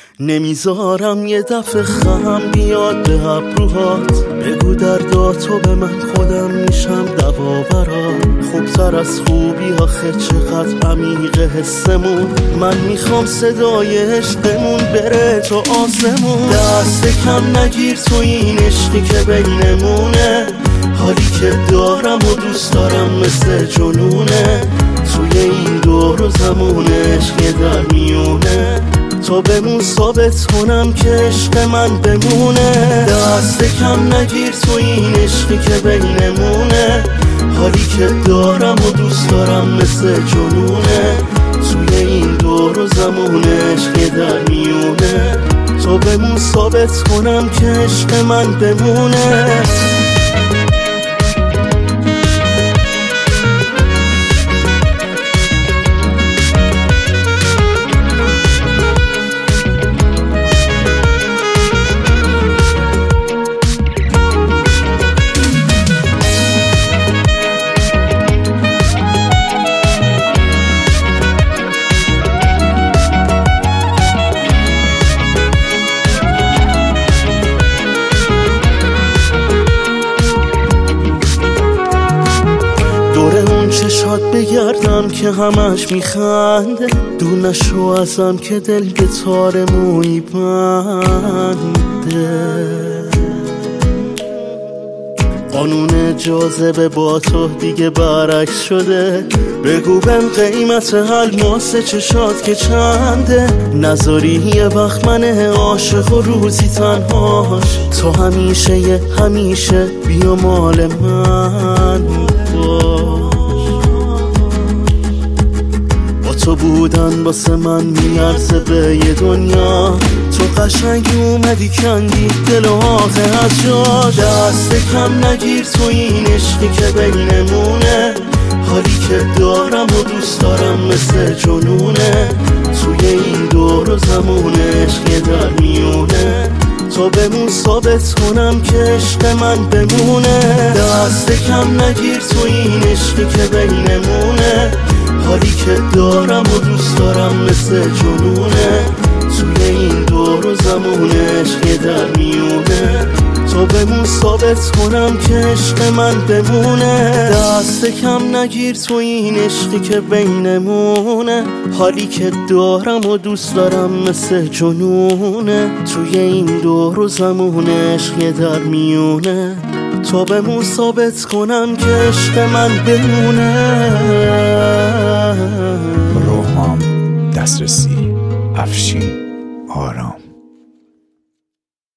نمیذارم یه دفعه خم بیاد به ابروهات. بگو درداتو به من، خودم میشم دوا برات. خوبتر از خوبی آخه چقدر عمیق حسمون. من میخوام صدای عشقمون بره تو آسمون. دست کم نگیر تو این عشقی که بینمونه. حالی که دارم و دوست دارم مثل جنونه. توی این دور و زمان عشق در میونه. تو بمون ثابت کنم که عشق من بمونه. دست کم نگیر تو این عشقی که بینمونه. حالی که دارم و دوست دارم مثل جنونه. توی این دور و زمان عشق در میونه. تو بمون ثابت کنم که عشق من بمونه. چشات بگردم که همش میخنده. دونشو ازم که دل به تار موی بنده. قانون جاذبه با تو دیگه برعکس شده. بگو بهم قیمت الماس چشات که چنده. نذاری یه وقت من عاشق و روزی تنهاش. تو همیشه بیا مال من باش. تو بودن واسه من میارزه به یه دنیا. تو قشنگی اومدی کندی دل و آخه از جاش. دست کم نگیر تو این عشقی که بینمونه. حالی که دارم و دوست دارم مثل جنونه. توی این دور و زمان عشق در میونه. تو بمون ثابت کنم که عشق من بمونه. دست کم نگیر تو این عشقی که بینمونه. حالی که دارم و دوست دارم مثل جنونه. توی این دور و زمان عشق در میونه. تو بمون ثابت کنم که عشق من بمونه. دست کم نگیر تو این عشقی که بینمونه. حالی که دارم و دوست دارم مثل جنونه. توی این دور و زمان عشق در میونه. تو بمون ثابت کنم که عشق من بمونه. روحام دسترسی افشین آرام.